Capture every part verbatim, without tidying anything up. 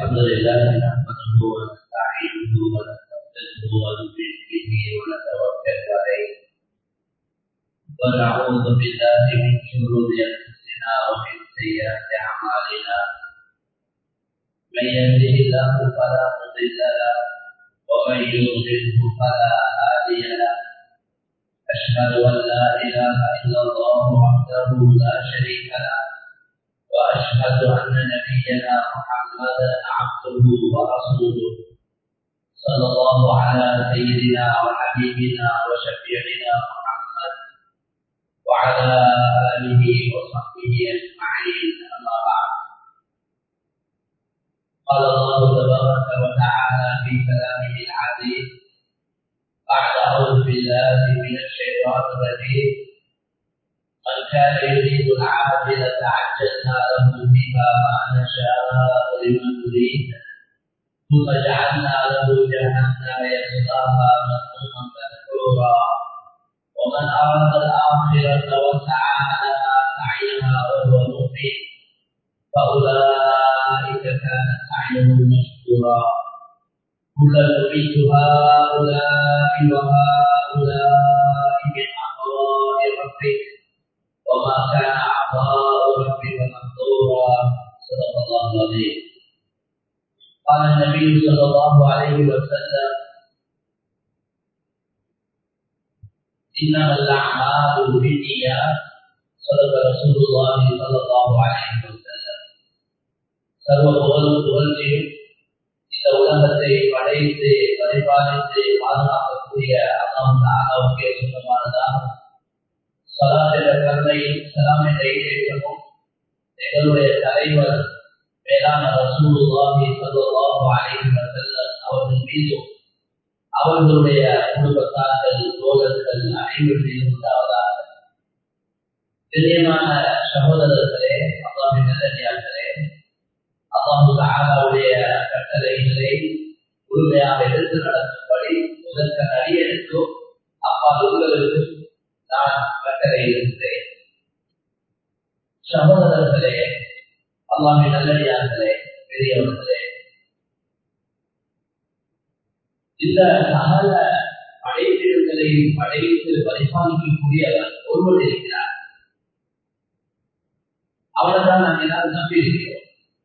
الحمد لله نحمده ونستعينه ونستغفره ونؤمن به ونتوكل عليه ونعوذ بالله من شرور انفسنا ومن سيئات اعمالنا من يهده الله فلا مضل له ومن يضلله فلا هادي له اشهد ان لا اله الا الله وحده لا شريك له وأشهد أن نبينا محمدا عبده ورسوله صلى الله على سيدنا وحبيبنا وشفيعنا محمد وعلى آله وصحبه أجمعين أما بعد قال الله تبارك وتعالى في كلامه العزيز بعد أعوذ بالله من الشيطان الرجيم من كان يريد العاجلة عجلنا له بها ما نشاء لمن نريد ثم جعلنا له جهنم يصلاها مذموما مدحورا ومن أراد الآخرة وسعى لها سعيها وهو مؤمن فأولئك كان سعيهم مشكورا كلا نميت هؤلاء وهؤلاء من عطاء ربك وما كان عطاء ربك محظورا صدق الله العظيم. قال النبي صلى الله عليه وسلم إنما الأعمال بالنيات صدق رسول الله صلى الله عليه وسلم. சர்வ புகழும் புகழ்ச்சியும் இந்த உலகத்தை படைத்து பரிபாலித்து பாதுகாக்கக்கூடிய அல்லாஹ் தஆலாவுக்கே சொந்தமானதாகும். சலாத் என்ற கருணையும் சலாம் என்ற ஈடேற்றமும் எங்களுடைய தலைவர் மேலான ரசூலுல்லாஹி ஸல்லல்லாஹு அலைஹி வஸல்லம் அவர்கள் மீதும் அவர்களுடைய குடும்பத்தார்கள் தோழர்கள் அனைவரும் மீதும் உண்டாவதாக. கண்ணியமான சகோதரர்களே, அல்லாஹ்வின் நல்லடியார்களே, அல்லாஹ் தஆலாவுடைய கட்டளைகளை முழுமையாக எடுத்து நடக்கும்படி முதற்க அடியெடுக்கும் அப்பால் உங்களுக்கும் நான் கட்டளையிடுகிறேன். சகோதரர்களே, அல்லாஹ்வின் நல்லடியார்களே, பெரியவர்களே, இந்த சகல படைப்பிடங்களையும் படைத்து பரிபாலிக்கக்கூடியவர் ஒருவர் இருக்கிறார். அவனைதான் நாம் எல்லாரும் நம்பியிருக்கிறோம்.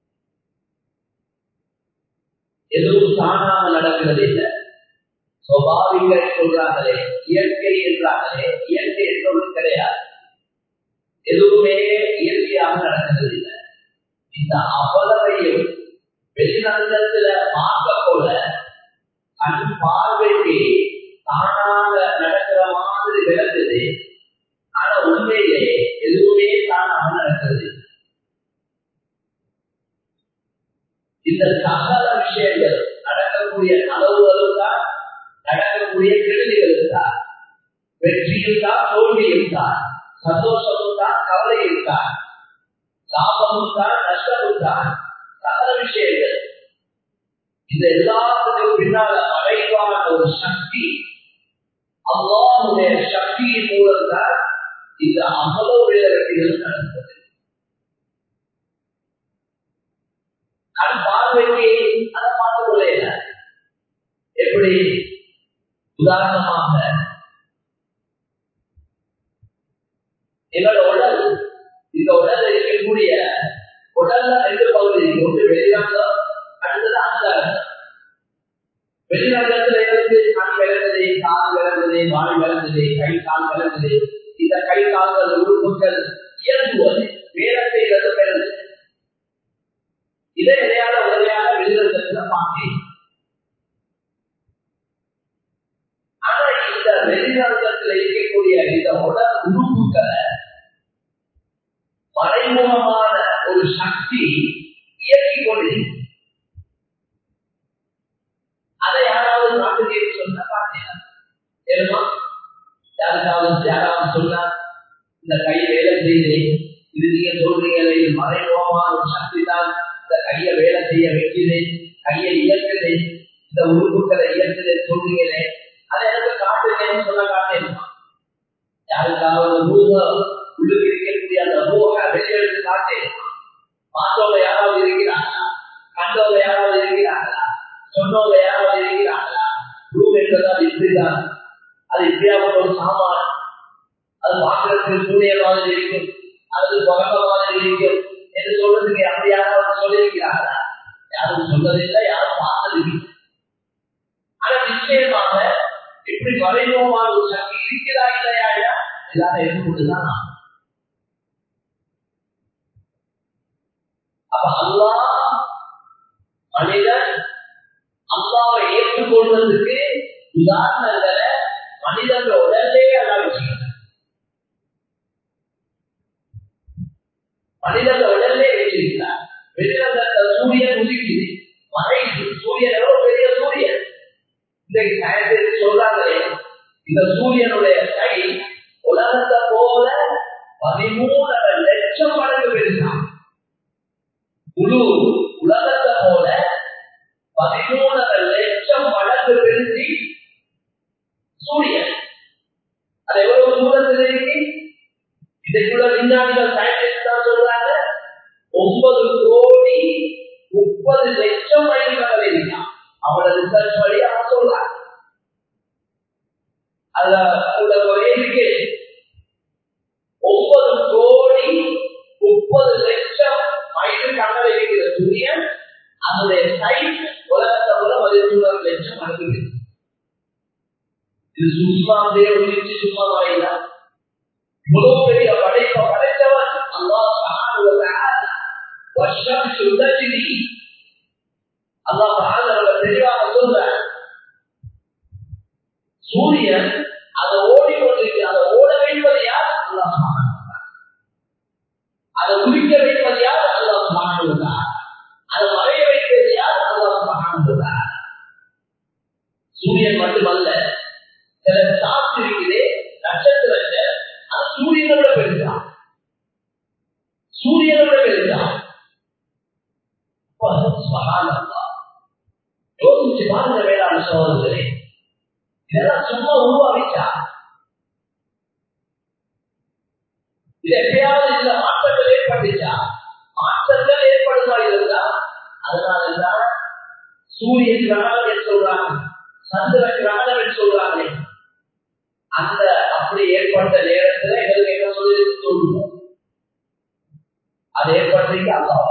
எதுவும் தானாக நடக்கிறது இல்லை. சுவாபாவிக சொல்றாங்களே, இயற்கை என்றாங்களே, இயற்கை என்பது கிடையாது. எதுவுமே இயற்கையாக நடக்கிறது இல்லை. இந்த அவ்வளவையும் வெளிநடத்துல பார்க்க போல கண் பார்வைக்கு தானாக நடக்கிற மாதிரி விளக்குது. ஆனா உண்மையிலே எதுவுமே தானாக நடக்கிறது. இந்த சகல விஷயங்கள் நடக்கக்கூடிய அளவுகளும் தான், நடக்கக்கூடிய கேள்விகளும் தான், வெற்றியும் தான், தோல்வியும் தான், சந்தோஷமும் தான், கவலையும் தான், லாபமும் தான், நஷ்டமும் தான், சகல விஷயங்கள். இந்த எல்லாத்துக்கும் பின்னால மறைவான ஒரு சக்தி, அல்லாஹ்வுடைய சக்தியின் மூலம் தான் இந்த அவ்வளவு வெற்றிகள் நடந்தது. கண் பார்வைக்கு அதை பார்த்து கொள்ள எப்படி? உதாரணமாக எங்களோட உடல், இந்த உடல் இருக்கக்கூடிய உடல்ல ரெண்டு பகுதி, ஒன்று வெளிநாட்டம், அடுத்தது அந்தரங்கம். வெளிநாட்டத்துல இருந்து கண் விளங்குது, கால் விளங்குது, வாய் விளங்குது, கை கால் விளங்குது. இந்த கை கால்கள் உறுப்புகள் இயங்குவது, வேலை செய்வது விளங்குது. இதை இடையாத உதவியாக வெளிநாட்டத்துல பார்க்கிறேன். ஆனா இந்த வெளிநாட்டத்துல இருக்கக்கூடிய இந்த உடல் உறுப்புகளை மறைமுகமான ஒரு சக்தி இயக்கிக் கொண்டிருக்கு. அதை யாராவது நாட்டுக்கு சொன்ன பார்த்தீங்கன்னா தெரியுமா? யாருக்காவது யாராவது சொன்னா இந்த கை வேலை செய்யுது, இது நீங்க சொல்றீங்களே, இது மறைமுகமான ஒரு சக்தி தான் இந்த கையை வேலை செய்ய வைக்குது, கையை இயக்குது, இந்த உறுப்புகளை இயக்குது சொல்றீங்களே, அதை எனக்கு காட்டுங்கன்னு சொல்ல காட்டேன். யாருக்காவது ரூஹ உள்ளுக்கு இருக்கக்கூடிய அந்த ரூஹ வெளியெடுத்து காட்டேன். பார்த்தவங்க யாராவது இருக்கிறாங்க, கண்டவங்க யாராவது சொன்னவங்க யாராவது இருக்கிறாங்களா? ரூம் என்பதால் இப்படிதான், அது இப்படியாப்பட்ட ஒரு சாமான், அது பார்க்கறதுக்கு சூரிய மாதிரி இருக்கும், அது குழம்ப மாதிரி இருக்கும் என்று சொல்றதுக்கு அப்படி யாராவது சொல்லியிருக்கிறாங்களா? யாரும் சொன்னதில்லை, யாரும் பார்த்ததில்லை. ஆனா நிச்சயமாக இப்படி மறைமுகமான ஒரு சக்தி இருக்கிறா இல்லையா எல்லாரும் ஏற்றுக்கொண்டுதான். அப்ப அல்லாஹ் மனிதன் அல்லாவை ஏற்றுக்கொள்வதற்கு உதாரணங்களை மனிதன் உடலே அல்லா வச்சுக்கிறார். மனிதன் உடலே வச்சிருக்கிறார். வெளிநகரத்தில் சூரியன் உதிக்குது, மறைக்கு. சூரியன் எவ்வளவு பெரிய சூரியன்! இன்றைக்கு சயின்டிஸ்ட் சொல்றாங்களே, இந்த சூரியனுடைய கை உலகத்தை போல பதிமூணரை லட்சம் மடங்கு பெருசான். முழு உலகத்தை போல பதிமூணரை லட்சம் மடங்கு பெருசி சூரியன். அது எவ்வளவு தூரத்தில் இருக்கு? இதைக்குள்ள விஞ்ஞானிகள் சயின்டிஸ்ட் தான் சொல்றாங்க, ஒன்பது கோடி முப்பது லட்சம் மைல்கள் இருக்கான். அவளை ரிசர்ச் படி அவன் சொல்றாங்க. அதுல இருக்கு ஒன்பது கோடி முப்பது லட்சம் மைல் கண்ணல் இருக்கிற சூரியன், அதனுடைய சைஸ் உலகத்தை போல பதிமூணு லட்சம் மடங்கு. இது சும்மா தேவனுக்கு சும்மா வாயிலா? இவ்வளவு பெரிய படைப்ப படைத்தவன் அல்லாஹ் சுப்ஹானஹு வ தஆலா. வஷம்ஸு தஜ்ரி, அல்லாஹ் சுப்ஹானஹு தெளிவாக சொல்றார், சூரியன் அதை ஓடிக்கொண்டிருக்கு. அதை ஓட வைப்பது யார்? அல்லாஹ் சுப்ஹானஹு வ தஆலா. அதை உதிக்க வைப்பது யார்? அல்லாஹ் சுப்ஹானஹு வ தஆலா. அதை மறைய வைப்பது யார்? அல்லாஹ் சுப்ஹானஹு வ தஆலா. சூரியன் மட்டுமல்ல, சில ஸ்டார்ஸ் இருக்குது, நட்சத்திரங்கள், அது சூரியனோட பெருசா, சூரியனோட பெருசா. சுப்ஹானல்லாஹ். யோசிச்சு பாருங்க வேளாண் சோதர்களே, இதெல்லாம் சும்மா உருவாகிச்சா? இது எப்பயாவது இந்த மாற்றங்கள் ஏற்பட்டுச்சா? மாற்றங்கள் ஏற்படுமா இருந்தா அதனாலதான் சூரிய கிரகணம் என்று சொல்றாங்க, சந்திர கிரகணம் என்று சொல்றாங்க. அந்த அப்படி ஏற்பட்ட நேரத்தில் எங்களுக்கு என்ன சொல்லி சொல்லுவோம்? அது ஏற்படுறீங்க அல்லாஹ்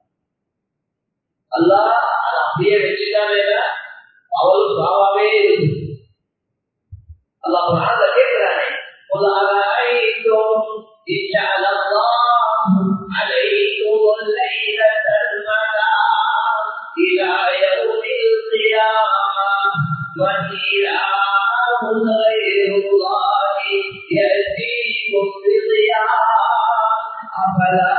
அல்லாஹ் அதை அப்படியே வச்சுட்டானே, அவளும் பாவாவே இருக்கு. அல்லாஹ் குர்ஆன்ல கேக்குறானே, قل أرأيتم إن جعل الله عليكم الليل سرمدا إلى يوم القيامة من إله غير الله يأتيكم بضياء أفلا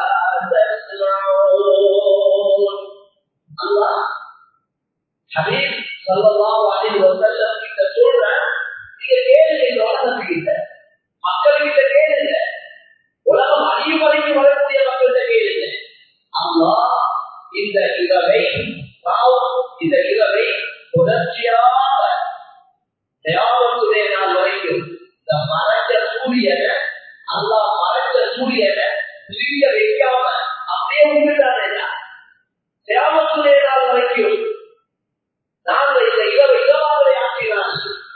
تسمعون. الله حبيب صلى الله عليه وسلم கிட்ட சொல்ற, நீங்க கேளுங்க, இந்த உலகத்துக்கிட்ட மக்கள்கிட்ட கேளுங்க, உலகம் அழியும் வரைக்கும் வரக்கூடிய மக்கள்கிட்ட கேளுங்க. அல்லாஹ் இந்த இரவை இந்த இரவை தொடர்ச்சியாக தியாகத்துடைய நாள் வரைக்கும் இந்த மறைஞ்ச சூரியனை அல்லாஹ் மறைஞ்ச சூரியனை பிரிய வைக்காம அப்படியே விட்டுட்டாங்க. தியாகத்துடைய நாள் வரைக்கும் நாங்கள் இந்த இரவு இரவாக ஆக்கினார்.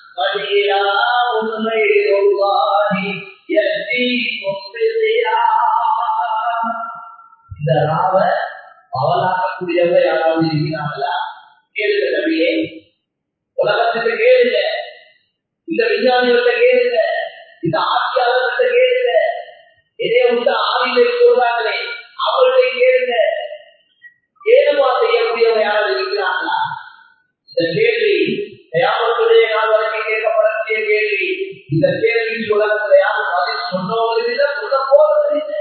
இந்த ராவ பவலாக்கக்கூடியவங்க யாராவது இருக்கிறாங்களா? கேளுங்க நபியே, உலகத்துக்கு கேளுங்க, இந்த விஞ்ஞானிகிட்ட கேளுங்க, இந்த ஆட்சியாளர்கிட்ட கேளுங்க, இதே உள்ள ஆவிலை சொல்றாங்களே அவர்களை கேளுங்க, ஏதுமா செய்யக்கூடியவங்க யாராவது இருக்கிறாங்களா? இந்த கேள்வி தயாமத்துடைய நாள் வரைக்கும் கேட்கப்படக்கூடிய கேள்வி. இந்த கேள்வி உலகத்துல யாரும் பதில் சொன்னவங்க இல்லை, சொல்ல போறது இல்லை.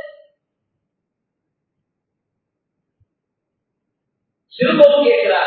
திரும்பவும் கேட்கிறார்,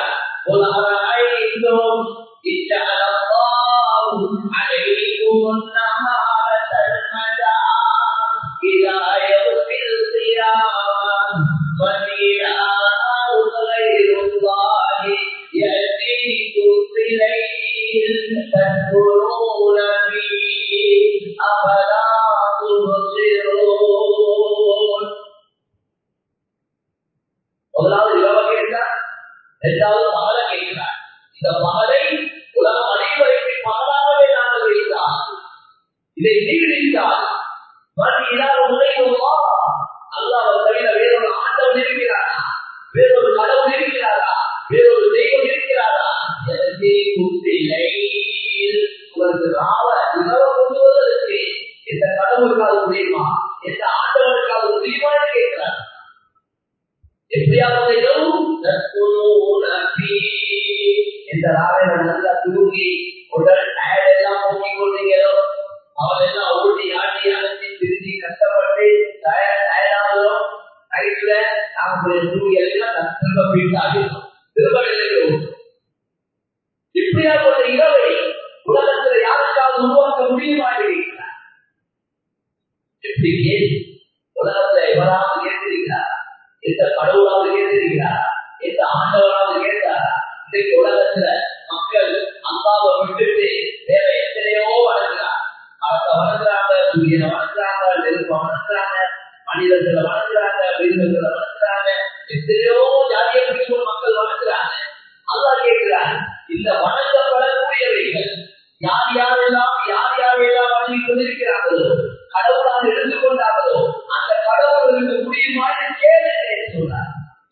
முதலாவது இரவு கேட்கிறார், இரண்டாவது பகல கேட்கிறார். இந்த மகளை உலகம் அனைவரையும் மகளாகவே நாங்கள் வைத்தார். இதை நீடித்தால் மறுநாள் உழைவா அல்லாஹ் தவிர வேறொரு ஆண்டவன் இருக்கிறாரா? வேறொரு கடவுள் இருக்கிறாரா? வேறொரு தெய்வம் இருக்கிறாரா? எனக்கே குத்திலை உங்களுக்கு ராவ இரவு முழுவதற்கு எந்த கடவுளுக்காக முடியுமா? எந்த ஆண்டவனுக்காக முடியுமா என்று கேட்கிறார். எப்படியாவது இந்த ராவையில நல்லா தூங்கி உடல் டயர்ட் எல்லாம் போக்கிக் கொண்டீங்களோ அவள் எல்லாம் ஓடி ஆட்டி அழைச்சி திருச்சி கஷ்டப்பட்டு டயர்ட் டயர்டாகிறோம். நைட்ல நாம தூங்கி எல்லாம் திரும்ப வீட்டாகிறோம், திரும்ப நிலைக்கிறோம். இப்படியா கொண்ட இரவை உலகத்தில் யாருக்காவது உருவாக்க முடியுமா இருக்கிறார்? எப்படி கேள்வி உலகத்தில் எவராவது கேட்டிருக்கிறார்? எந்த கடவுளாவது கேட்டிருக்கிறார்? எந்த ஆண்டவராவது கேட்டாரா? இன்றைக்கு உலகத்துல மக்கள் அல்லாவை விட்டுட்டு வேற எத்தனையோ வளர்க்கிறார். அவத்தை வளர்க்கிறாங்க, சூரியனை வளர்க்கிறாங்க, நெருப்பை வளர்க்கிறாங்க, மனிதர்களை வளர்க்கிறாங்க, மிருகங்களை வளர்க்கிறாங்க, எத்தனையோ ஜாதியை பிடிச்ச மக்கள் வளர்க்கிறாங்க. அல்லாஹ் கேட்கிறார், இந்த வணங்கப்படக்கூடியவைகள் யார் யாரெல்லாம் யார் யாரெல்லாம் வணங்கி கொண்டிருக்கிறார்களோ, கடவுளாக இருந்து கொண்டார்களோ அந்த கடவுள் இருக்க முடியுமா என்று கேள்வி சொல்றார்.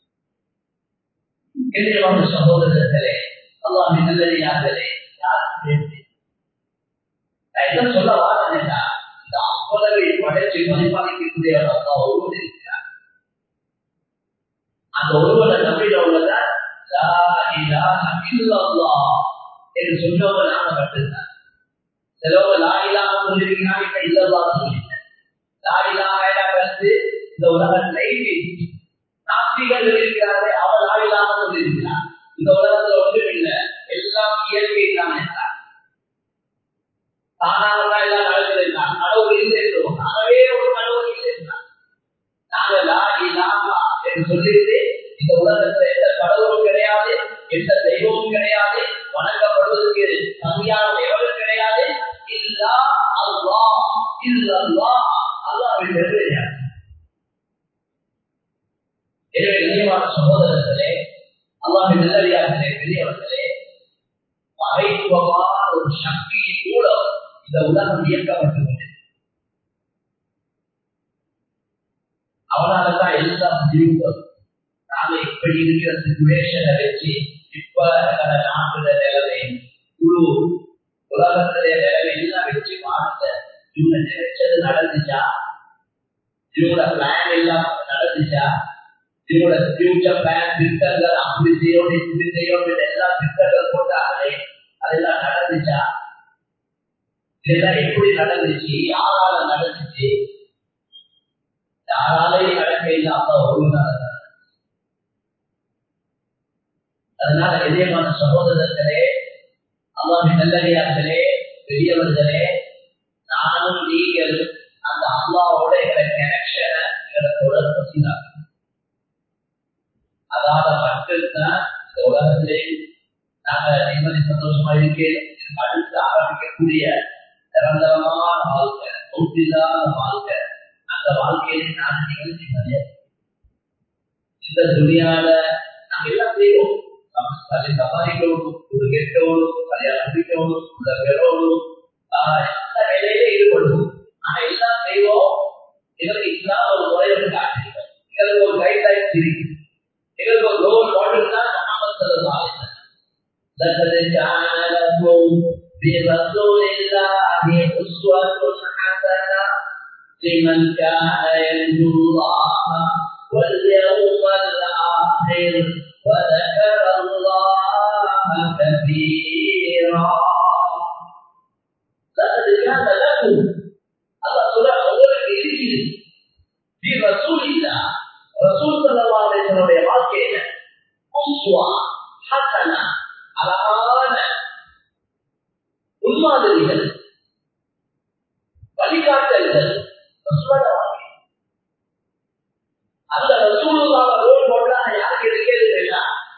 கண்ணியமான சகோதரர்களே, அல்லாஹ்வின் நல்லடியார்களே, யாரும் கேள்வி நான் என்ன சொல்ல வாரேன்னா, இந்த அவ்வளவை படைச்சு மதிப்பாளிக்கக்கூடிய அல்லாஹ் ஒருவர் இருக்கிறார். அந்த ஒருவரை நம்பினவங்கதான் லா இலாஹ இல்லல்லாஹ் என்று சொன்னவங்க நாம மட்டும்தான். சிலவங்க லா இலாஹ சொல்லிருக்கிறாங்க, இப்ப இல்லல்லாஹ் சொல்லிட்டேன். லா இலாஹ வந்து இந்த உலகத்தை நாஸ்திகள் இருக்கிறாரே அவர் லா இலாஹ சொல்லியிருக்கிறார். இந்த உலகத்துல ஒன்றும் இல்லை, எல்லாம் இயற்கை தான் என்றார். தானாக எல்லாம் நடந்திருந்தார். கடவுள் இல்லை என்றோம், தானவே ஒரு கடவுள் இல்லை என்றார். நாங்க லா இலாஹ என்று சொல்லிட்டு இந்த உலகத்துல எந்த கடவுளும் கிடையாது, எந்த தெய்வமும் கிடையாது, வணங்கப்படுவதற்கு தகுதியான எவரும் கிடையாது. இல்லா அல்லாஹ் இல்லல்லாஹ் அல்லாஹ்வின் பெருமையார். எனவே கண்ணியமான சகோதரர்களே, அல்லாஹ்வின் நல்லடியார்களே, பெரியவர்களே, மறைமுகமான ஒரு சக்தியின் மூலம் இந்த உலகம் இயக்கப்பட்டுள்ளது. அவனால தான் எல்லாம் ஜீவிக்கும். நாம இப்படி இருக்கிற சிச்சுவேஷனை வச்சு இப்ப நாட்டுல நிலைமை குழு உலகத்திலே நிலைமை எல்லாம் வச்சு பார்த்த இவங்க நினைச்சது நடந்துச்சா? இவங்களோட பிளான் எல்லாம் நடந்துச்சா? இவங்களோட ஃபியூச்சர் பிளான் திட்டங்கள் அப்படி செய்யணும் இப்படி செய்யணும் எல்லாம் திட்டங்கள் போட்டாங்களே அதெல்லாம் நடந்துச்சா? இதெல்லாம் எப்படி நடந்துச்சு? யாரால நடந்துச்சு? யாராலையும் நடக்க இல்லாம ஒழுங்காக. அதனால இதயமான சகோதரர்களே, அல்லாஹ்வின் நல்லடியார்களே, பெரியவர்களே, நானும் நீங்கள் அந்த அல்லாஹ்வோட எங்களை கனெக்ஷனை எங்களை தொடர்பு செய்யலாம். அதால மட்டும்தான் இந்த உலகத்திலே நாங்க நிம்மதி சந்தோஷமா இருக்கிறோம். அடுத்து ஆரம்பிக்கக்கூடிய நிரந்தரமான வாழ்க்கை, நோக்கில்லாத வாழ்க்கை, அந்த வாழ்க்கையை நான் நீங்கள் நிம்மதியா இந்த துணியால நாங்க எல்லாம் செய்வோம். சம்பாதிக்கணும், ஒரு கெட்டவனும், கல்யாணம் முடிக்கணும், உள்ள பெறணும், எல்லா வேலையில ஈடுபடுவோம். ஆனா எல்லாம் செய்வோம். எங்களுக்கு இஸ்லாம் ஒரு முறையோடு காட்டுகிறோம். எங்களுக்கு ஒரு கைட்லைன்ஸ் இருக்கு. எங்களுக்கு ஒரு ரோல் மாடல் தான் முஹம்மது ஸல்லல்லாஹு அலைஹி வஸல்லம். லகத் ஜஅல லகும் ஃபீ ரசூலில்லாஹி உஸ்வத்துன் ஹஸனah லிமன் கான யர்ஜூல்லாஹ வல் யௌமல் ஆখির وذكر الله كثيرا. لقد كان لكم الله سبحانه وتعالى يذكر في رسول الله رسول صلى الله عليه وسلم வாழ்க்கையில உஸ்வா ஹஸனா அழகான முன்மாதிரிகள், வழிகாட்டல்கள் அந்த ரசூலுல்லாஹ் ரோல் மாடலாக யாருக்கு இருக்கிறதுன்னா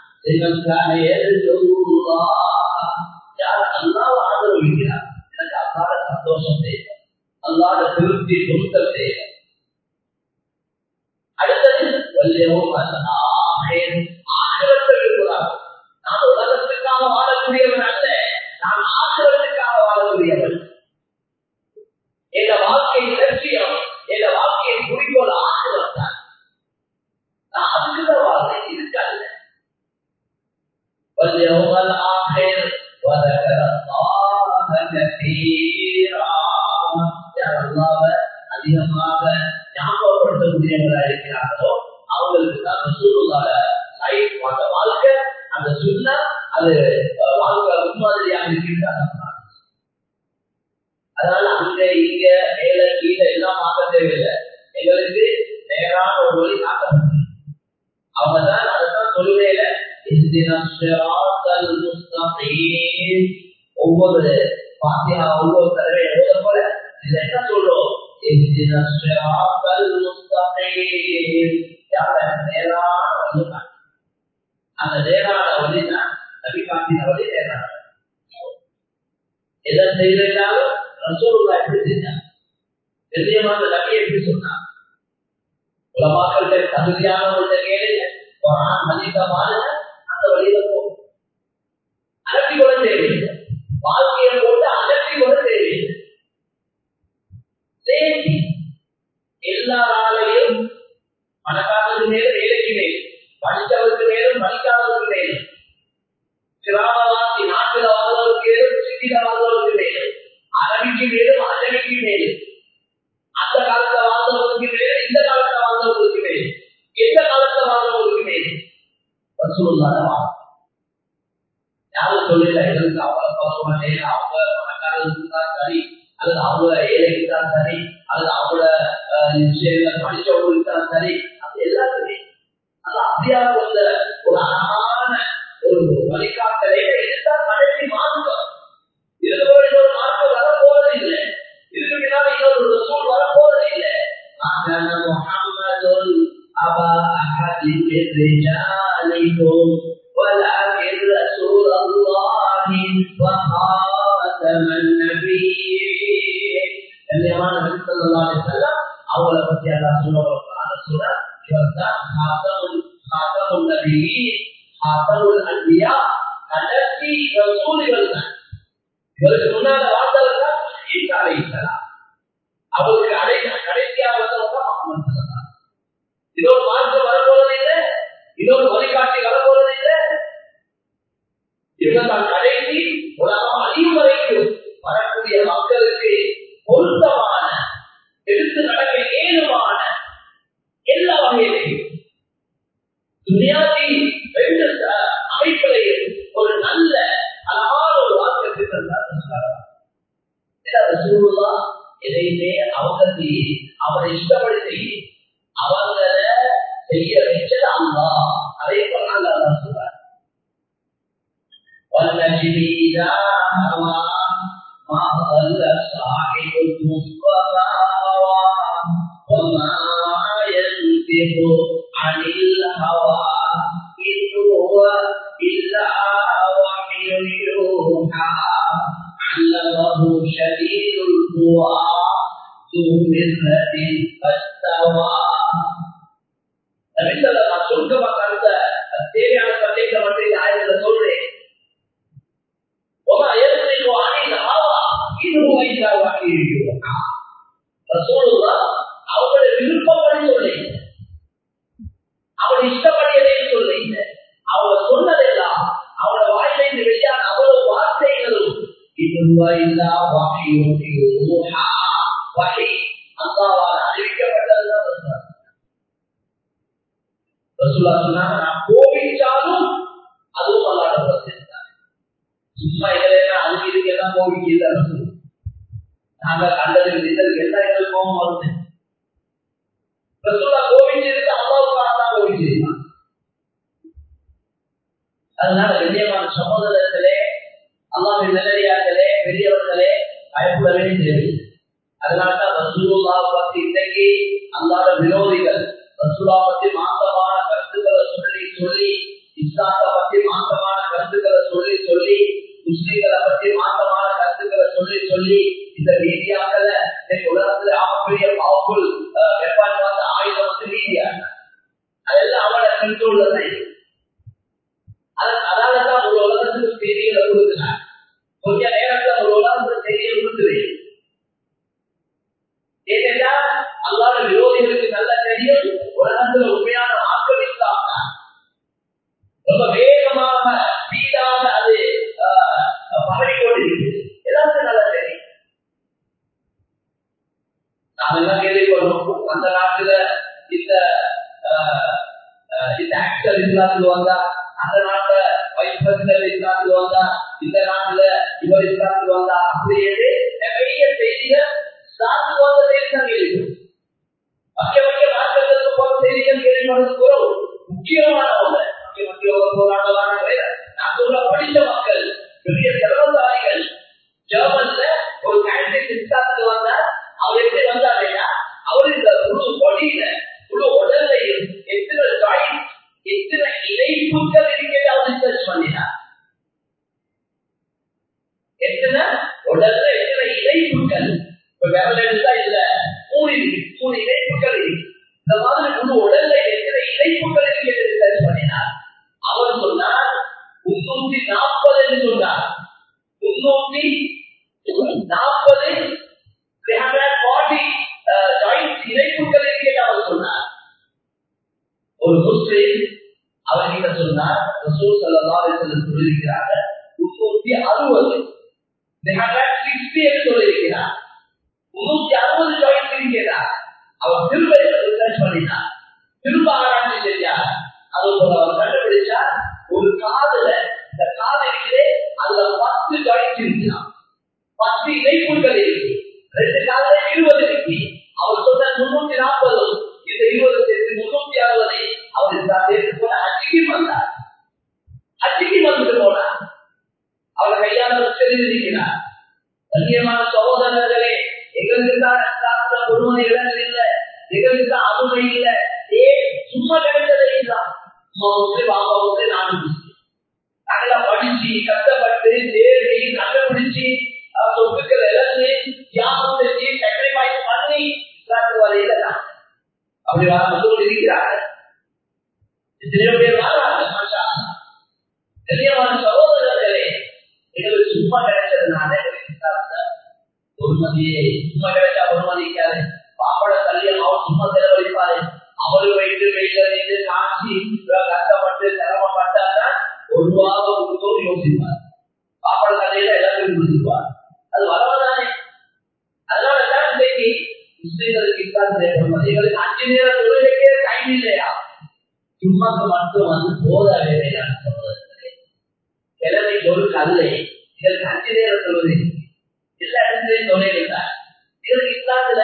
யார் அல்லாஹ் ஆதரவுகிறார். எனக்கு அல்லாஹ் சந்தோஷம் தேவை, அல்லாஹ் திருப்தி பொருத்தம் தேவை. அடுத்தது ஆகிரத்தை விரும்புகிறார். நான் உலகத்திற்காக வாழ واليوم الآخر وذكر الله كثيرا. யாரெல்லாம் அதிகமாக ஞாபகப்படுத்தக்கூடியவர்களாக இருக்கிறார்களோ அவங்களுக்கு தான் ரசூலுல்லாஹ் லைஃப் அந்த வாழ்க்கை அந்த சுன்னா அது வாழ்க்கை முன்மாதிரியாக இருக்கின்றாங்க. அதனால அங்க இங்க மேல கீழே எல்லாம் பார்க்க தேவையில்லை. எங்களுக்கு நேரான ஒரு வழி காட்ட முடியும். அவங்கதான் அதைத்தான் சொல்லுவேல ஒவ்வொரு பாத்தியா ஒவ்வொரு தடவை எழுத போல இதுல என்ன சொல்றோம், நேரான வழி காட்டு. அந்த நேரான வழிதான் நபி காட்டின வழி நேரான. எதை செய்தாலும் ரசூலுல்லாஹ் எப்படி செஞ்சாங்க, நிச்சயமான நபி எப்படி சொன்னாங்க. உலமாக்கள் தகுதியானவர்கள்ட்ட கேளுங்க, குர்ஆன் ஹதீஸ பாருங்க, அந்த வழியில போகும். அலட்டி கூட தேவையில்லை, வாழ்க்கையை போட்டு அலட்டி கூட தேவையில்லை. சேஃப்டி எல்லா நாளையும் பணக்காரருக்கு மேலும் ஏழைக்கு மேலும், படித்தவருக்கு மேலும் படிக்காதவருக்கு மேலும், கிராமவாசி நாட்டில் வாழ்வதற்கு மேலும் சிட்டியில் வாழ்வதற்கு மேலும், அரபிக்கு மேலும் அஜமிக்கு மேலும், அந்த காலத்துல வாழ்ந்தவர்களுக்கு மேலும் இந்த காலத்துல வாழ்ந்தவர்களுக்கு மேலும், எந்த காலத்துல வாழ்ந்தவர்களுக்கு மேலும் ரசூலுல்லாஹ் யாரும் சொல்லல எங்களுக்கு அவங்க பரவாயில்லை, அவங்க பணக்காரர்களுக்கு தான் சரி, அல்லது அவங்க ஏழைக்கு தான் சரி, அல்லது அவங்களோட விஷயங்கள் படிச்சவங்களுக்கு தான் சரி, அது எல்லாத்துமே அது அப்படியாக வந்த ஒரு அழகான ஒரு வழிகாட்டலை இதுதான் கடைசி மார்க்கம். இதுக்கு போல இன்னொரு மார்க்கம் வர போறது இல்லை, இதுக்கு பின்னால் இன்னொரு ரசூல் வர போறது இல்லை. முஹம்மதுன் அபா அஹதின் மின் ரிஜாலிக்கும் வலக்கின் ரசூலுல்லாஹி வ காத்தமன் நபிய்யீன். கண்ணியமான நபி ஸல்லல்லாஹு அலைஹி வஸல்லம் அவங்கள பத்தி அல்லாஹ் சொல்றாங்க, சொல்ற இவர்தான் காத்தமுல் காத்தமுல் நபிய்யீன், காத்தமுல் அன்பியா, கடைசி ரசூல்கள் தான். இவருக்கு முன்னால வாழ்ந்தவர் தான் ஈசா அலைஹிஸ்ஸலாம். அவருக்கு அடை கடைசியாக வந்தவர் தான் முஹம்மது ஸல்லல்லாஹு அலைஹி வஸல்லம். இன்னொரு மார்க்கம் வரப்போறது இல்லை, இன்னொரு வழிகாட்டி வரப்போறது இல்லை. இவங்க தான் கடைசி உலகம் அழியும் வரைக்கும் வரக்கூடிய மக்களுக்கு பொருத்தமான எடுத்து நடக்க ஏதுவான எல்லா வகையிலையும் துனியாவின் ரெண்டு அமைப்பிலையும் ஒரு நல்ல அழகான ஒரு வாக்கியத்தை தந்தார். ரசூலுல்லாஹ் எதையுமே அவங்க அவரை இஷ்டப்படி செய்ய அவங்கள செய்ய வச்சது அல்லாஹ். அதே போல அல்லாஹ் சொல்றார், والنجم إذا هوى ما ضل صاحبكم وما غوى وما ينطق عن الهوى إن هو إلا وحي يوحى علمه شديد القوى ذو مرة فاستوى. நபி ஸல்லல்லாஹு அலைஹி வஸல்லம் கருத்த தேவையான சந்தேகம் மட்டும் இந்த ஆயத்துல சொல்றேன். وما ينطق عن الهوى إن هو إلا وحي يوحى. ரசூலுல்லாஹ் அவருடைய விருப்பப்படி சொல்றீங்க, அவர் இஷ்டப்படி எதையும் சொல்றீங்க. அவர் சொன்னதெல்லாம் அவரோட வாயிலிருந்து வெளியான அவ்வளவு வார்த்தைகளும் إن هو إلا وحي يوحى, வஹி அல்லாஹ்வால் அறிவிக்கப்பட்டதுதான் சொன்னார். ரசூலுல்லாஹ் சொன்னாங்க, நான் கோபிச்சாலும் அதுவும் அல்லாஹ்வோட வசனம். சும்மா இதெல்லாம் அது இதுக்கு எல்லாம் கோபிக்கு இல்லை. ரசூல் நாங்க கண்டதுக்கு நின்றதுக்கு எல்லாம் எங்களுக்கு கோபம் வருது. ரசூலுல்லாஹ் கோபிச்சிருக்கு அல்லாஹ்வுக்காக தான் கோபிச்சிருக்காங்க. அதனால கண்ணியமான சகோதரர்களே, அல்லாஹ்வின் நல்லடியார்களே, பெரியவர்களே, பயப்படவே தேவையில்லை. அதனால்தான் ரசூலுல்லாஹ் பத்தி இன்னைக்கு அல்லாஹ்வோட விரோதிகள் ரசூலுல்லாஹ் பத்தி மாற்றமான கருத்துக்களை சொல்லி சொல்லி, இஸ்லாத்தை பத்தி மாற்றமான கருத்துக்களை சொல்லி சொல்லி, முஸ்லிம்களை பத்தி மாற்றமான கருத்துக்களை சொல்லி சொல்லி, இந்த மீடியாக்கள இன்னைக்கு உலகத்துல ஆகக்கூடிய பவர்ஃபுல் வெப்பன் வந்து ஆயுதம் வந்து மீடியா, அதெல்லாம் அவளை கண்ட்ரோல்ல தான் இருக்கு. அதனாலதான் ஒரு உலகத்துக்கு செய்திகளை கொடுக்கிறார். கொஞ்ச நேரத்துல ஒரு உலகத்துக்கு செய்தியை கொடுத்துருவேன். ஏனென்றா அல்லாஹ்வுடைய விரோதிகளுக்கு நல்ல தெரியும் உலகத்துல உண்மையான ஆட்கள் இஸ்லாம் தான். ரொம்ப வேகமாக ஸ்பீட ரீதியாக அது பரவிக்கொண்டிருக்கிறது. எல்லாத்தையும் நல்லா தெரியும். நாம எல்லாம் கேள்விப்படுறோம், அந்த நாட்டுல இந்த இந்த ஆக்டர் இஸ்லாத்துக்கு வந்தா, அந்த நாட்டுல வைஸ் பிரசிடன்ட் இஸ்லாத்துக்கு வந்தா, இந்த நாட்டுல இவர் இஸ்லாத்துக்கு வந்தா, அப்படியே நிறைய செய்திகள் இஸ்லாத்துக்கு வந்த செய்தி தான் கேள்விப்படும். மக்கிய மக்கிய மாற்றங்களுக்கு போற செய்திகள் கேள்விப்படுறது குறவு. முக்கியமான ஒன்று மக்கிய மக்கிய போராட்டமான நான் சொல்ல படித்த மக்கள், பெரிய செலவந்தாரிகள். ஜெர்மன்ல ஒரு கேண்டிடேட் இஸ்லாத்துக்கு வந்தா அவர் எப்படி வந்தாருன்னா, அவர் இந்த முழு பொடியில முழு உடல்லையும் எத்தனை ஜாயின் எத்தனை இணைப்புகள் இருக்கிறது அவர் ரிசர்ச் பண்ணினார். எத்தனை உடல்ல எத்தனை இணைப்புகள் விரல் எடுத்தா இல்ல மூணு மூணு இணைப்புகள் இருக்கு. இந்த மாதிரி முழு உடல்ல எத்தனை இணைப்புகள் இருக்கிறது ரிசர்ச் பண்ணினார். அவர் சொன்னார் முன்னூத்தி நாற்பது என்று சொன்னார். முன்னூத்தி நாற்பது இணைப்புகள் இருக்கிறது அவர் சொன்னார். ஒரு முஸ்லிம் அவர்கிட்ட சொன்னார், ரசூல் ஸல்லல்லாஹு அலைஹி வஸல்லம் சொல்லியிருக்கிறார்கள் முன்னூத்தி அறுபது என்று சொல்லியிருக்கிறார். முன்னூத்தி அறுபது ஜாயின்ஸ் இருக்கிறார். அவர் திரும்ப ரிசர்ச் பண்ணினார், திரும்ப ஆராய்ச்சி செஞ்சார். அது போல அவர் கண்டுபிடிச்சார், ஒரு காதுல இந்த காது இருக்கிறே அதுல பத்து ஜாயின்ஸ் இருக்கிறார், பத்து இணைப்புகள் இருக்கு. ரெண்டு காதுல இருபது இருக்கு. அவர் சொன்ன முன்னூத்தி நாற்பது இந்த இருபது சேர்த்து முன்னூத்தி அறுபது அவர் அச்சிக்கு வந்தார். அச்சிக்கு வந்துட்டு போனார். அவர் கையால தெரிவிக்கிறார். கண்ணியமான சகோதரர்களே, எங்களுக்கு தான் பொறுமனை இடங்கள் இல்லை, எங்களுக்கு தான் அருமை இல்லை. ஏ சும்மா கிடைத்ததை தான் வாங்க நானும் நாங்களா படிச்சு கஷ்டப்பட்டு தேடி கண்டுபிடிச்சு சொத்துக்கள் இழந்து தியாகம் செஞ்சு சாக்ரிஃபைஸ் பண்ணி வரையில தான் அப்படி வந்து இருக்கிறார்கள். எத்தனையோ பேர் வராங்க. கண்ணியமான சகோதரர்களே, எங்களுக்கு சும்மா கிடைச்சதுனால பொறுமதியே சும்மா கிடைச்சா பொறுமதிக்காது. பாப்பட தள்ளி அவர் சும்மா செலவழிப்பாரு. அவரு வைத்து வைத்து காட்சி கஷ்டப்பட்டு சிரமப்பட்டாதான் ஒரு வாரம் கொடுத்தோடு யோசிப்பார். பாப்பட தள்ளியில எல்லாத்தையும் கொடுத்துருவார். அது வரவதானே. அதனாலதான் இன்னைக்கு முஸ்லிம்களுக்கு இஸ்லாத்திலே பொறுமதி எங்களுக்கு அஞ்சு நேரம் தொழிலுக்கே டைம் இல்லையா? சும்மாக்கு மட்டும் வந்து போத வேலையான சகோதரர்களே, கிழமைக்கு ஒரு கல்லை எங்களுக்கு அஞ்சு நேரம் தொழுது எல்லா இடத்துலையும் தொழில் இருந்தார். எங்களுக்கு இஸ்லாத்துல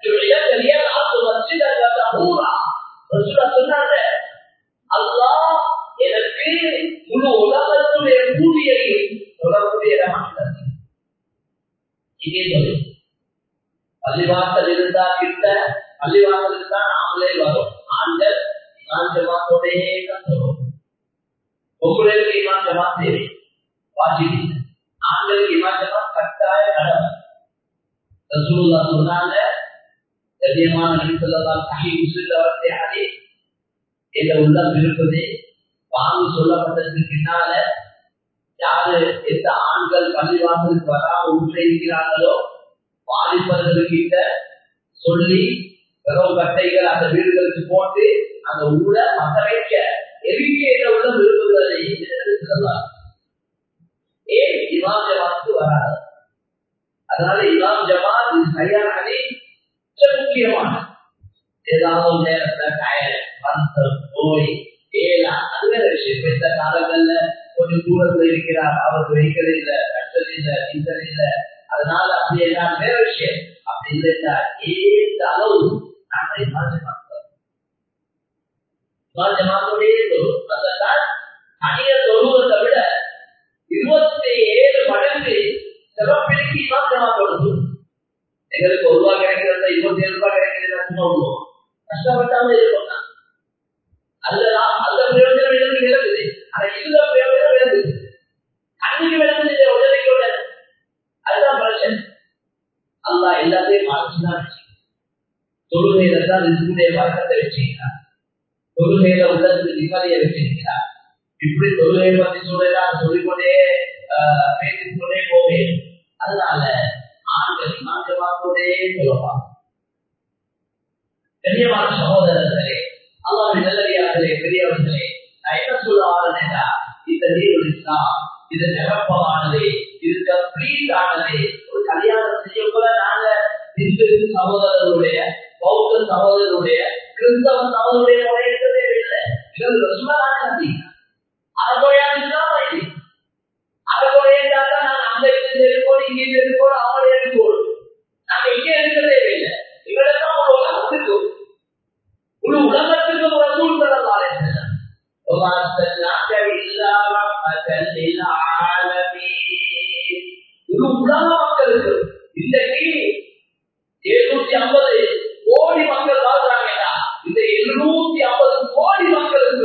சொன்னாங்க, அல்லாஹ் எனக்கு முழு உலகத்துடைய பூமியையும் தொடர்புடைய இடமாட்டார். இதே சொல்லு பள்ளிவாசல் இருந்தா கிட்ட பள்ளிவாசலுக்கு தான் ஆண்களே வரும். ஆண்கள் இமாம் ஜமாத்தோடையே கத்துறோம். பொம்பளைக்கு இமாம் ஜமாத் தேவை வாஜிப். ஆண்களுக்கு இமாம் ஜமாத் கட்டாய கடமை. ரசூலுல்லாஹ் சொன்னாங்க, கண்ணியமான நபி ஸல்லல்லாஹு அலைஹி வஸல்லம் அவருடைய ஹதீஸ் என்ற உள்ளம் இருப்பது வாங்கு சொல்லப்பட்டதுக்கு பின்னால யாரு எந்த ஆண்கள் பள்ளிவாசலுக்கு வராம வீட்டில் இருக்கிறார்களோ வாலிபர்கள்கிட்ட சொல்லி வெறும் கட்டைகள் அந்த வீடுகளுக்கு போட்டு அந்த ஊட மத்த வைக்க எரிக்கையில உள்ள விரும்புகிறதை சொல்லலாம். ஏன் இமாம் ஜமாத்துக்கு வராது? அதனால இமாம் ஜமாத் சரியான முக்கியமான ஏதாவது நேரத்துல டயர் வந்து நோய் ஏலா அது வேற விஷயம். இந்த காலங்கள்ல கொஞ்சம் தூரத்துல இருக்கிறார், அவருக்கு வைக்கிறது இல்லை, கட்டது இல்லை, இன்சல் இல்லை, அதனால அப்படி எல்லாம் வேற விஷயம். அப்படி இல்லைன்னா ஏந்த அளவு நாங்கள் இமாம் ஜமாத் இமாம் ஜமாத்துடைய அதனால் அணிய தொழுவதை விட இருபத்தி ஏழு மடங்கு சிறப்பிற்கு இமாம் ஜமாத் கொடுக்கும். எங்களுக்கு ஒரு ரூபாய் கிடைக்கிறத இருபத்தி ஏழு ரூபாய் கிடைக்கிறது சொல்லுவோம், கஷ்டப்பட்டாலும் இருக்கும். அந்த அந்த பிரயோஜனம் எங்களுக்கு விளக்குது, ஆனா இந்த பிரயோஜனம் விளக்குது. அன்னைக்கு விளக்குது உடனடிக்கு உடனே. அதுதான் பிரச்சனை. அல்லாஹ் எல்லாத்தையும் மாற்றிதான் வச்சுக்க. தொழுகையில தான் இதனுடைய வழக்கத்தை வச்சுக்கிறார். தொழுகையில உள்ளதுக்கு நிம்மதியை வச்சிருக்கிறார். இப்படி தொழுகையை பற்றி சொல்றாங்க சொல்லிக்கொண்டே பேசிக்கொண்டே போவேன். அதனால ஆண்கள் மாற்றமாக்கோடே சொல்லலாம். கண்ணியமான சகோதரர்களே, அல்லாஹ்வின் நல்லடியார்களே, பெரியவர்களே, நான் என்ன சொல்ல வரேன்னா, இந்த நீர் இஸ்லாம் இது நிரப்பமானது, இது கம்ப்ளீட் ஆனது. ஒரு கல்யாணம் செய்யக்கூட நாங்க இந்து சகோதரருடைய, பௌத்த சகோதரருடைய, கிறிஸ்தவ சகோதரருடைய முறையிட்டதே இல்லை. இது ரசூலுல்லாஹி அறமுறையான இஸ்லாம் இல்லை. அறமுறையாக நான் அங்க இருந்து இருக்கோம், இங்க இருந்து இருக்கோம், அவங்களே இருக்கோம். நாங்க இங்கே இருக்கிறதே இல்லை. இவரெல்லாம் ஒரு உலகத்துக்கு ஒரு உலகத்துக்கு ஒரு ரசூல் ஸல்லல்லாஹு அலைஹி வஸல்லம் وما أرسلناك إلا رحمة للعالمين. ஒரு உலக மக்களுக்கு இன்றைக்கு எழுநூத்தி ஐம்பது கோடி மக்கள் வாழ்றாங்கன்னா இந்த எழுநூத்தி ஐம்பது கோடி மக்களுக்கு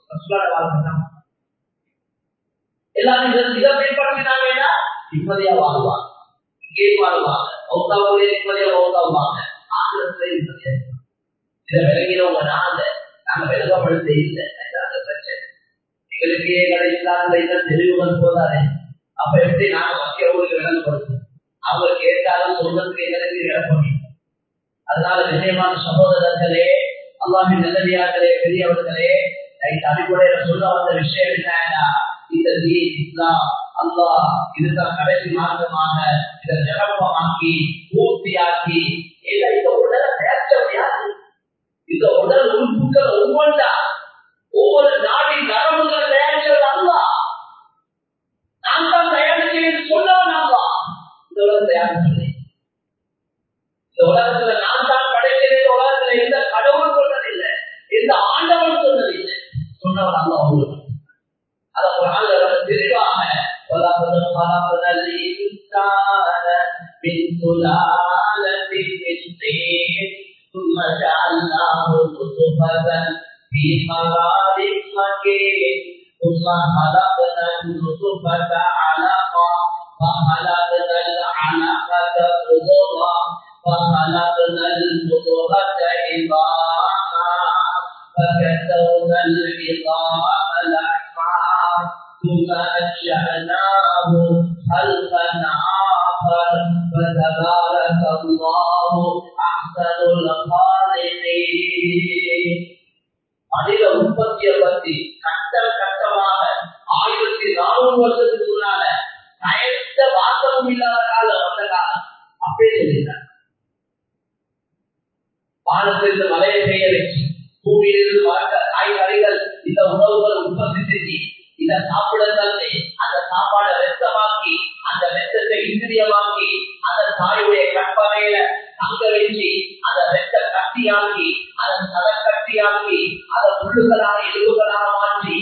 எல்லாரும் இதை பின்பற்றினாங்கன்னா நிம்மதியா வாழ்வாங்க, இங்கே வாழ்வாங்க, மௌத்தாவுடைய நிம்மதியா மௌத்தாவாங்க, ஆங்கிலத்திலே நிம்மதியா. இதை விளங்கினவங்க நாங்க நாங்க விளக்கப்படுத்த இல்லை. பிரச்சனை எங்களுக்கு எங்களை இஸ்லாத்துல இந்த தெளிவுகள் போதாதே. அப்ப எப்படி நாங்க மக்களுக்கு விளங்கப்படுத்தோம்? அவங்க கேட்டாலும் சொல்றதுக்கு எங்களுக்கு விளக்கம். அதனால நிச்சயமான சகோதரர்களே, அல்லாஹ்வின் நல்லடியார்களே, பெரியவர்களே, அடிப்படையில சொல்ல வந்த விஷயம் என்னன்னா, இந்த தீன் இஸ்லாம் அல்லாஹ் இதுதான் கடைசி மார்க்கமாக இதை நிரப்பமாக்கி பூர்த்தியாக்கி இந்த உடலை பேச்சவையாது. இந்த உடல் உறுப்புகள் ஒவ்வொன்றா ஒவ்வொரு நாடின் நரம்புகளை தயாரிச்சது அல்லாஹ். நான் தான் தயாரிச்சேன் சொல்லவன் அல்லாஹ். இந்த உலகம் தயாரிச்சது, இந்த உலகத்துல நான் தான் படைக்கிறேன். உலகத்துல எந்த கடவுள் சொன்னதில்லை, எந்த ஆண்டவன் சொன்னதில்லை, சொன்னவன் அல்லாஹ் ஒருவன். அதை குர்ஆன்ல தெளிவாக وَلَقَدْ خَلَقْنَا الْإِنسَانَ مِنْ سُلَالَةٍ مِنْ طِينٍ ثُمَّ جَعَلْنَاهُ نُطْفَةً في قرار مكين ثم خلقنا النطفة علقة فخلقنا العلقة مضغة فخلقنا المضغة عظاما فكسونا العظام لحما ثم أنشأناه خلقا آخر فتبارك الله أحسن الخالقين. மனித உற்பத்தியை பற்றி கட்டம் கட்டமாக ஆயிரத்தி நானூறு வருஷத்துக்கு முன்னால சயின்ஸ வாசமும் இல்லாத காலம் அந்த காலம் அப்படியே சொல்லிட்டாங்க. வானத்திலிருந்து மழையை பெய்ய வச்சு பூமியிலிருந்து வளர்ந்த காய்கறிகள் இந்த உணவுகளை உற்பத்தி செஞ்சு இதை சாப்பிட தந்து அந்த சாப்பாடை வெத்தமாக்கி அந்த வெத்தத்தை இந்திரியமாக்கி அந்த தாயுடைய கற்பனையில தங்க வச்சு அதை வெத்த கட்டியாக்கி அதன் சத கட்டியாக்கி அதை உள்ளுகளாக எலும்புகளாக மாற்றி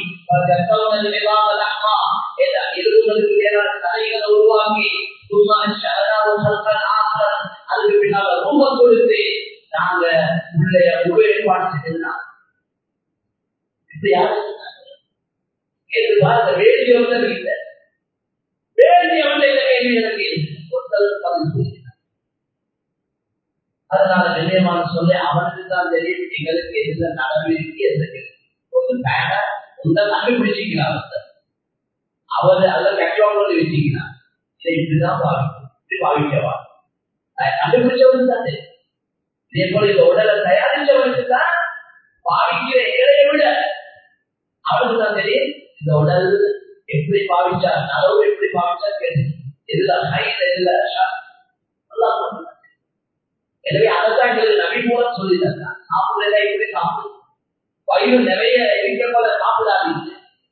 எலும்புகளுக்கு தலைகளை உருவாக்கி அதுக்கு பின்னால ரொம்ப கொடுத்து நாங்க உள்ளே உபயோகப்பாடு செஞ்சிருந்தாங்க. இப்படி யாரு சொன்னாங்க? வேண்டிய ஒன்றும் இல்லை, வேண்டிய ஒன்றும் எனக்கு ஒருத்தர் பதில் சொல்லி. அதனால நிலையமான சொல்ல அவனுக்கு தான் தெரியும் எங்களுக்கு எந்த நடவடிக்கை எந்த கண்டுபிடிச்சிக்கிறான் அவரு அதை கட்டோடு வச்சுக்கிறான். இதை இப்படிதான் பாவிக்கும், இப்படி பாவிக்கவா கண்டுபிடிச்சவனுக்கு தான் தெரியும். இதே போல இந்த உடலை தயாரிச்சவனுக்கு தான் பாவிக்கிற எங்களை விட அவனுக்கு தான் தெரியும் இந்த உடல் எப்படி பாவிச்சா அளவு எப்படி பாவிச்சா தெரியும். இதுல ஹைல இல்ல எனவே அதைத்தான் எங்களுக்கு நபி மூலம் சொல்லி தந்தான். சாப்பிடல இப்படி சாப்பிடு, வயிறு நிறைய இருக்க போல சாப்பிடாதீங்க.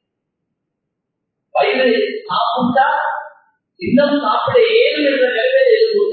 வயிறு சாப்பிட்டா இன்னும் சாப்பிட ஏழு என்ற நிலையில எழுதுங்க.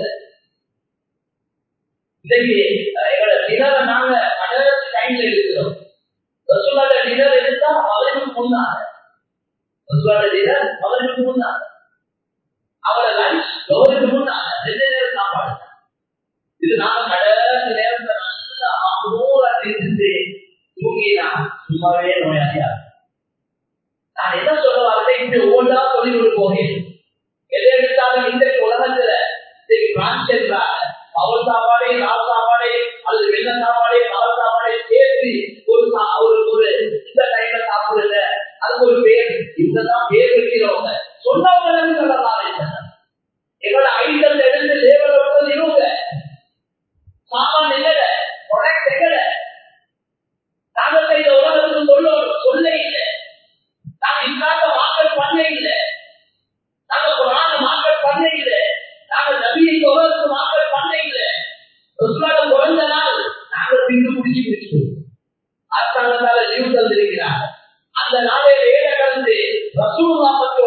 இன்னைக்கு எங்களோட டினரை நாங்க கடைசி டைம்ல இருக்கிறோம். ரசூலோட டினர் எடுத்தா அவருக்கு முன்னாங்க, ரசூலோட டினர் அவருக்கு முன்னாங்க, அவரோட லஞ்ச் அவருக்கு முன்னாங்க, ரெண்டு நேரம் சாப்பாடு. இது நாங்க கடைசி நேரத்துல நல்லா அமூரா திட்டு தூங்கினா சும்மாவே நோயாளியா. நான் என்ன சொல்ல வரேன், இப்படி ஒவ்வொன்றா சொல்லி கொடுப்போம். எதை எடுத்தாலும் இன்றைக்கு உலகத்துல இன்னைக்கு பிரான்சென்றாங்க அவள் சாப்பாடே நாள் சாப்பாடே அல்லது வெள்ள சாப்பாடே அவள் சாப்பாடே சேர்த்து ஒரு ஒரு இந்த டைம்ல சாப்பிடுங்க, அதுக்கு ஒரு பேர் இதுதான் பேர் வைக்கிறவங்க சொன்னவங்க சொல்லலாம். எங்களோட ஐட்டம் எடுத்து லேபர் இருங்க, சாமான் எங்கட ப்ரொடக்ட் எங்கட நாங்கள் இந்த உலகத்துக்கு சொல்ல சொல்ல இல்லை. நான் இல்லாத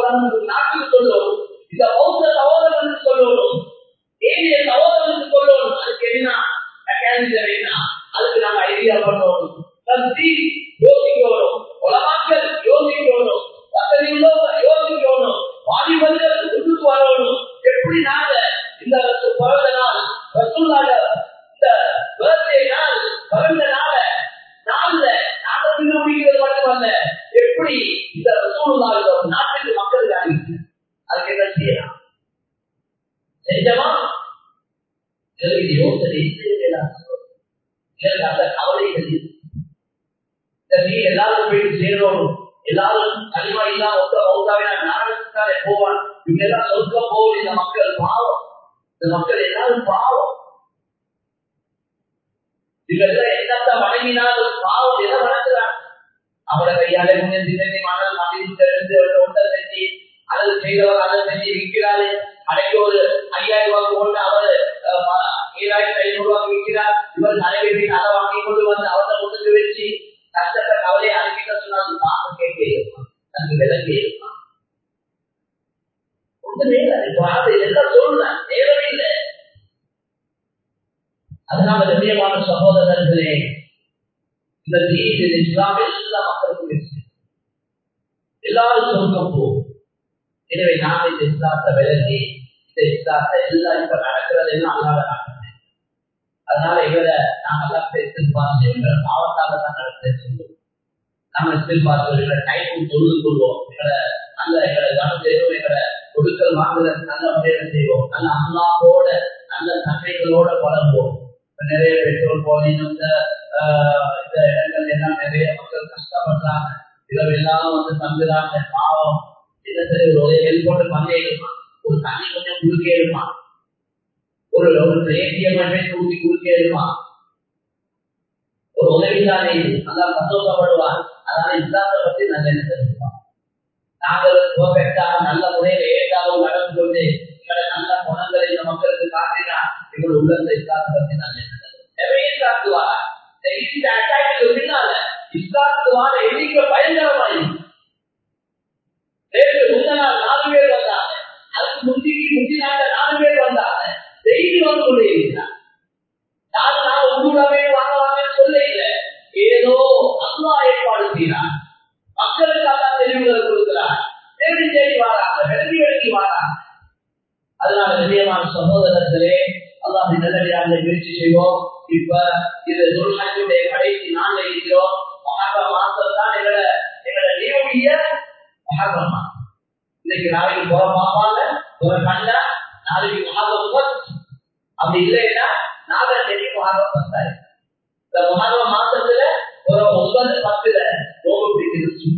வரணும், நாட்டுக்கு சொல்லணும், இந்த பௌத்த சகோதரர்களுக்கு சொல்லணும், ஏனைய சகோதரர்களுக்கு சொல்லணும். அதுக்கு என்ன மெக்கானிசம் என்ன, அதுக்கு நாங்க ஐடியா பண்ணணும், கத்தி யோசிக்கணும், உலமாக்கள் யோசிக்கணும், வசதி உள்ளவங்க யோசிக்கணும், வாலிபர்கள் உள்ளுக்கு வரணும். எப்படி நாங்க இந்த பிறந்த நாள் ரசூலுல்லாஹ் இந்த பர்த்டே நாள் பிறந்த நாள நாள்ல நாங்க பின்பற்றுவது மட்டுமல்ல, எப்படி இந்த ரசூலுல்லாஹ் ஒரு நாட்டுக்கு மக்களுக்கு அனுப்பி அதுக்கு என்ன செய்யலாம் செஞ்சமா எங்களுக்கு யோசனை அந்த கவலைகள் எல்லாரும் போயிட்டு சேரணும். எல்லாரும் கனிமா இல்லாம நாடகத்துக்காரே போவான். இங்க எல்லாம் சொர்க்க போகும். இந்த மக்கள் பாவம், இந்த மக்கள் எல்லாரும் பாவம். இவர்கள் என்னத்த வணங்கினாலும் பாவம் எதை வணங்குறாங்க? அவரை கையாலே முன்னேற்றி மணல் மனித ஒன்றை செஞ்சு அதை செய்தவர் அதை செஞ்சு விற்கிறாரு. அன்னைக்கு ஒரு ஐயாயிரம் ரூபாய் போட்டு அவர் ஏழாயிரத்தி ஐநூறு ரூபாய்க்கு விற்கிறார். இவர் நிறைவேற்றி அதை வாங்கி கொண்டு வந்து அவரை முன்னுக்கு வச்சு கஷ்டத்தை கவலையை அனுப்பிட்ட சொன்னாலும் பார்க்க கேட்க இருப்பான், தனக்கு விலகி இருப்பான். ஒன்றுமே எல்லாம் சொல்றேன், தேவையில்லை. அதனால நிச்சயமான சகோதரர்களே, இந்த தீனில் இஸ்லாம் எல்லா மக்களுக்கும் இருக்கு, எல்லாரும் சொர்க்கம் போகும். எனவே நான் இந்த இஸ்லாத்தை விலகி இந்த இஸ்லாத்தை எல்லாம் இப்ப நடக்கிறது என்ன அல்லாத நடக்குது. அதனால இவரை நாங்க எல்லாம் எதிர்பார்த்து எங்களை பாவத்தால தான் நடத்த சொல்லுவோம். நாங்க எதிர்பார்த்து எங்களை டைமும் தொழுது கொள்வோம், எங்களை நல்ல எங்களை கவனம் செய்வோம், எங்களை கொடுக்கல் வாங்குறது நல்ல முறையில் செய்வோம், நல்ல அல்லாவோட நல்ல தன்மைகளோட வளர்வோம். நிறைய பெட்ரோல் போலி இந்த இடங்கள் எல்லாம் நிறைய மக்கள் கஷ்டப்படுறாங்க, இரவெல்லாம் வந்து தங்குறாங்க. பாவம் தினசரி ஒரு ஹெல்போடு பங்கையிடுமா, ஒரு தண்ணி கொஞ்சம் குறுக்கே இருமா, ஒரு ஏடிஎம் தூக்கி குறுக்கே இருமா, ஒரு உதவிதானே நல்லா சந்தோஷப்படுவார். அதனால இஸ்லாத்தை பற்றி நல்ல என்ன தெரிஞ்சுப்பான். நாங்கள் பெர்ஃபெக்டாக நல்ல முறையில் ஏதாவது நடந்து கொண்டு எங்களை நல்ல குணங்களை இந்த மக்களுக்கு காட்டினா எங்கள் உள்ளத்தை இஸ்லாத்தை பற்றி நல்ல இஸ்லாத்துவாரா இஸ்லாத்துவார எண்ணிக்கை பயங்கரமாயி முந்த நாள் நாலு பேர் வந்தாங்க, அதுக்கு முந்திக்கு முந்தி நாட்ட நாலு பேர் வந்தாங்க. டெய்லி வந்து கொண்டே இருக்கிறார். யாரும் நாங்கள் உள்ளூராவே வாங்க வாங்கன்னு சொல்ல இல்லை, ஏதோ அல்லாஹ் ஏற்பாடு செய்யறார், மக்களுக்கு அல்லா தெளிவுகளை கொடுக்கிறார். தேடி தேடி வாராங்க, விலகி விலகி வாராங்க. அதனால நிச்சயமான சகோதரர்களே, அல்லாஹ் நல்லடியாக முயற்சி செய்வோம். இப்ப இது துல்ஹஜ்ஜுடைய கடைசி நாள்ல இருக்கிறோம். முஹர்ரம் மாசம் தான் எங்களை எங்களை நியமிய முஹர்ரம் மாசம். இன்னைக்கு நாளைக்கு போற பாப்பாங்க ஒரு கண்ட நாளைக்கு முஹர்ரம் பத்து, அப்படி இல்லைன்னா நாளை தேதி முஹர்ரம் பத்தாரு. இந்த முஹர்ரம் மாசத்துல ஒரு ஒன்பது பத்துல நோம்பு பிடிக்கிறது.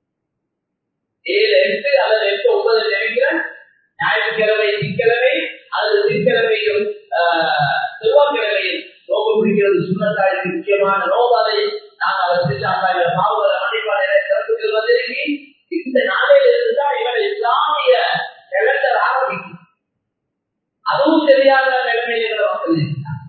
ஏழு எட்டு அல்லது எட்டு ஒன்பது நினைக்கிறேன் ஞாயிற்றுக்கிழமை திக்கிழமை அல்லது திக்கிழமையும் செவ்வாய்க்கிழமையும் நோம்பு பிடிக்கிறது சுண்ணத்தாருக்கு முக்கியமான நோபாதை நாங்கள் அதை செஞ்சாங்க. பாவங்களை மன்னிப்பாளைய கருத்துக்கள் வந்திருக்கி இந்த நாளையில இருந்துதான் எங்களை இஸ்லாமிய கேலண்டர் ஆரம்பிக்கும். அதுவும் தெரியாத நிலைமையில மக்கள் இருக்கிறார்.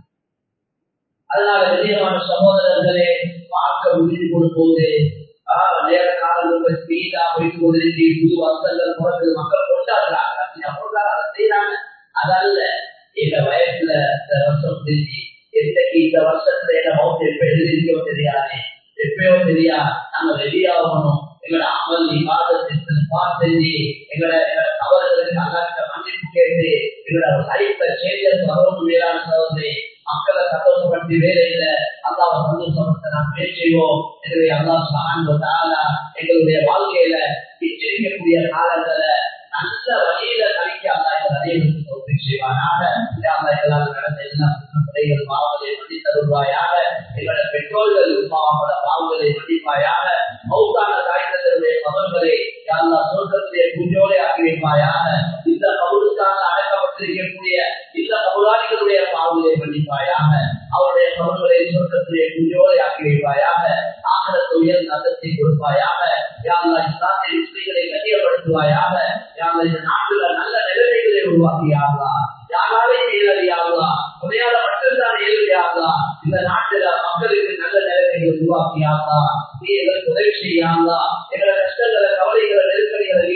அதனால நிச்சயமான சகோதரர்களே, பார்க்க முடிவு கொடுப்போது நேர காலங்கள் ஸ்பீடா போயிட்டு கொண்டிருக்கு. புது வசங்கள் பிறகு மக்கள் கொண்டாடுறாங்க, அதை செய்யறாங்க. அதல்ல இந்த வயசுல இந்த வருஷம் தெரிஞ்சு எந்தக்கு இந்த வருஷத்துல என்ன மௌத்த எப்ப எழுதிருக்கோ தெரியாது, எப்பயோ தெரியா நாங்க வெளியாகணும். எங்களோட அமல் விவாதத்திற்கு செஞ்சு எங்களை எங்களோட தவறுகளுக்கு அல்லாட்ட மன்னிப்பு கேட்டு எங்களோட லைஃப்ல சேஞ்சஸ் வரணும். மேலான சோதனை மக்களை சந்தோஷப்படுத்தி வேலை இல்லை, அல்லாவை சந்தோஷப்படுத்த நாம் பேர் செய்வோம். எனவே அல்லாஹ் சுப்ஹானஹு எங்களுடைய வாழ்க்கையில எச்சரிக்கக்கூடிய காலங்களை நல்ல வழியில கழிக்க அல்லாஹ் அனைவருக்கும் தௌஃபீக் செய்வானாக. அல்லாஹ் நடந்த எல்லா குற்றங்கள் பாவங்களை மன்னித்து தருவாயாக. எங்களோட பெற்றோர்கள் பாவங்கள பாவங்களை மன்னிப்பாயாக. மௌத்தான தாய்ந்தருடைய கபர்களை அல்லாஹ் சொர்க்கத்திலே பூஜையோடு ஆக்கி வைப்பாயாக. இந்த கபருக்காக அடக்கப்பட்டிருக்கக்கூடிய இந்த கபராளிகளுடைய பாவங்களை மன்னிப்பாயாக. அவருடைய கபர்களை சொர்க்கத்திலே பூஜையோடு ஆக்கி வைப்பாயாக. ஆகிரத்து உயர்ந்த அந்தத்தை கொடுப்பாயாக. அல்லாஹ் இஸ்லாமிய முஸ்லிம்களை கண்ணியப்படுத்துவாயாக. இந்த நாட்டுல நல்ல நிலைமைகளை உருவாக்கியாங்களா, யாராலே இயலறியாங்களா, உடையால மட்டும்தான் இயலறியாங்களா. இந்த நாட்டுல மக்களுக்கு நல்ல நிலைமைகளை உருவாக்கியாங்களா. நீ எங்களுக்கு உதவி செய்யாங்களா. எங்களை கஷ்டங்களை கவலைகளை நெருக்கடிகளை நீக்கி வையா.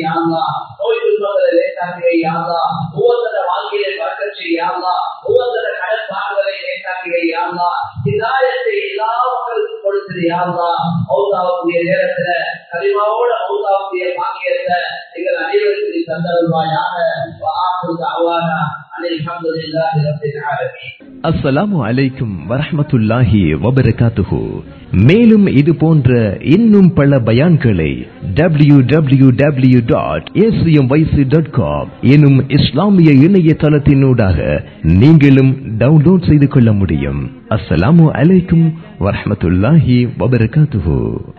யா அல்லாஹ். நோய் துன்பங்களை லேசாக்குக யா அல்லாஹ். ஒவ்வொருத்தர வாழ்க்கையை பறக்கச் செய்ய யா அல்லாஹ். ஒவ்வொருத்தர கடன் பாடுகளை லேசாக்குக யா அல்லாஹ். ஹிதாயத்தை எல்லா மக்களுக்கும் கொடுத்துரு யா அல்லாஹ். மௌத்தாவுடைய நேரத்துல கலிமாவோட மௌத்தாவுடைய பாக்கியத்தை எங்கள் அனைவருக்கு தந்தருள்வாயாக. வஆஹிரு தஅவானா அனில் ஹம்துலில்லாஹி ரப்பில் ஆலமீன். அஸ்ஸலாமு அலைக்கும் வரஹ்மத்துல்லாஹி வபரகாத்துஹு. மேலும் இது போன்ற இன்னும் பல பயான்களை W W W dot A C M Y C dot com எனும் இஸ்லாமிய இணையதளத்தினூடாக நீங்களும் டவுன்லோட் செய்து கொள்ள முடியும். அஸ்ஸலாமு அலைக்கும் வரஹ்மத்துல்லாஹி வபரகாத்துஹு.